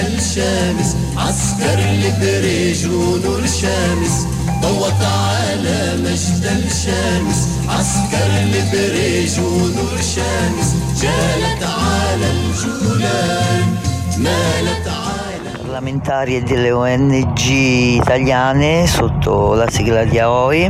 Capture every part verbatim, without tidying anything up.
الشمس عسكر البريج ونور شمس ضوت على مجد الشمس عسكر البريج ونور شمس جالت على الجولان مالت على parlamentari e delle O N G italiane sotto la sigla di A O I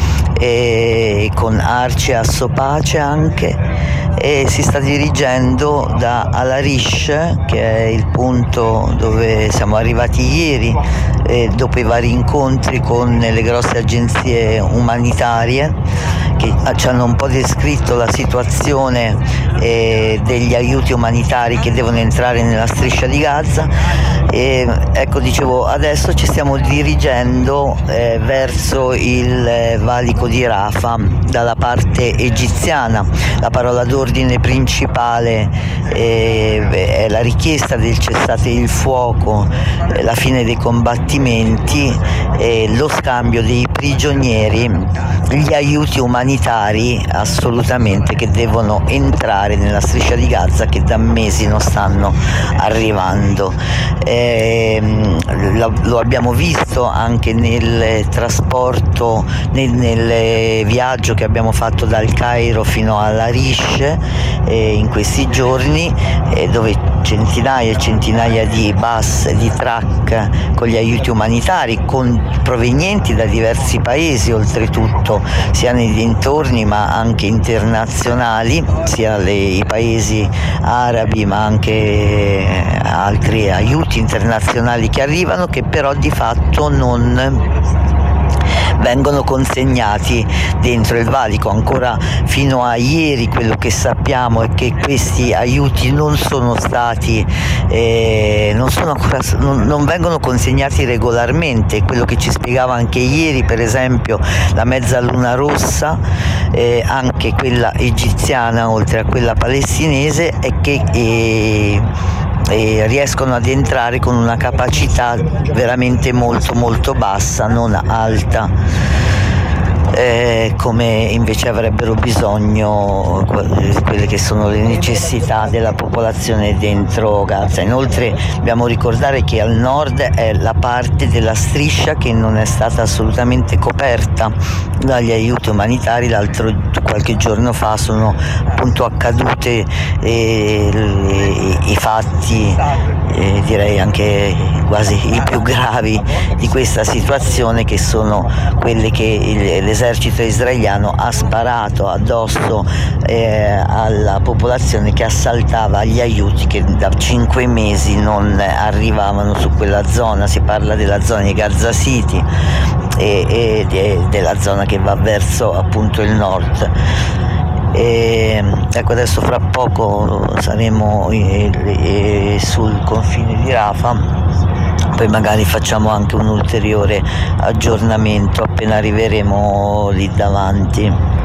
e con Arci a Sopace anche, e si sta dirigendo da Alarish, che è il punto dove siamo arrivati ieri, e dopo i vari incontri con le grosse agenzie umanitarie che ci hanno un po' descritto la situazione eh, degli aiuti umanitari che devono entrare nella striscia di Gaza. E ecco, dicevo, adesso ci stiamo dirigendo eh, verso il eh, valico di Rafah dalla parte egiziana. La parola d'ordine principale eh, è la richiesta del cessate il fuoco, eh, la fine dei combattimenti, eh, lo scambio dei prigionieri, gli aiuti umanitari assolutamente che devono entrare nella striscia di Gaza, che da mesi non stanno arrivando. Eh, lo abbiamo visto anche nel trasporto, nel, nel viaggio che abbiamo fatto dal Cairo fino all'Arish eh, in questi giorni, eh, dove centinaia e centinaia di bus e di truck con gli aiuti umanitari con, provenienti da diversi paesi, oltretutto sia nei dintorni ma anche internazionali, sia le, i paesi arabi ma anche altri aiuti internazionali che arrivano, che però di fatto non vengono consegnati dentro il valico. Ancora fino a ieri quello che sappiamo è che questi aiuti non sono stati eh, non sono ancora non, non vengono consegnati regolarmente. Quello che ci spiegava anche ieri, per esempio, la Mezzaluna Rossa, eh, anche quella egiziana oltre a quella palestinese, è che eh, e riescono ad entrare con una capacità veramente molto molto bassa, non alta, eh, come invece avrebbero bisogno quelle che sono le necessità della popolazione dentro Gaza. Inoltre dobbiamo ricordare che al nord è la parte della striscia che non è stata assolutamente coperta dagli aiuti umanitari. L'altro qualche giorno fa sono appunto accadute eh, i fatti eh, direi anche quasi i più gravi di questa situazione, che sono quelle che l'esercito israeliano ha sparato addosso eh, alla popolazione che assaltava gli aiuti che da cinque mesi non arrivavano su quella zona. Si parla della zona di Gaza City e, e, e della zona che va verso appunto il nord. E, ecco, adesso fra poco saremo eh, eh, sul confine di Rafah, poi magari facciamo anche un ulteriore aggiornamento appena arriveremo lì davanti.